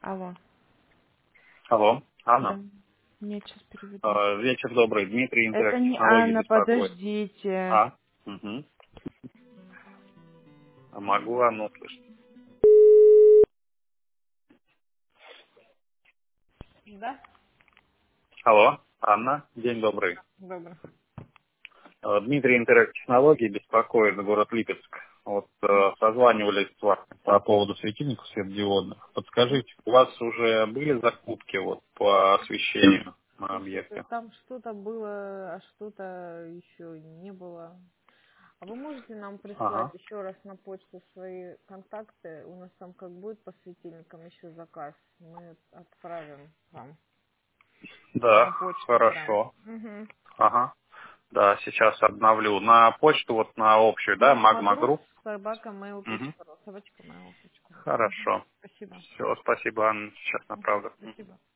Алло. Алло, Да. Анна. Нет, сейчас переведу. Вечер добрый. Дмитрий, Это Интеракт не Технологии Анна, беспокоит. подождите. Угу. Могу Анну услышать. Да? Алло, Анна. День добрый. Добро. Дмитрий, Интеракт Технологии беспокоит, город Липецк. Вот созванивались с вами по поводу светильников светодиодных. Подскажите, у вас уже были закупки вот по освещению на Слушайте, объекте? там что-то было, а что-то еще не было. А вы можете нам прислать Ага. еще раз на почту свои контакты? У нас там как будет по светильникам еще заказ. Мы отправим вам Да, на почту прям. хорошо. Угу. Ага. Да, сейчас обновлю. На почту, вот на общую, да, Magma Магрус, Group. собака Угу. mail.ru. Собачка mail.ru. Хорошо. Спасибо. Все, спасибо, Анна, сейчас Мгм. направлю. Спасибо.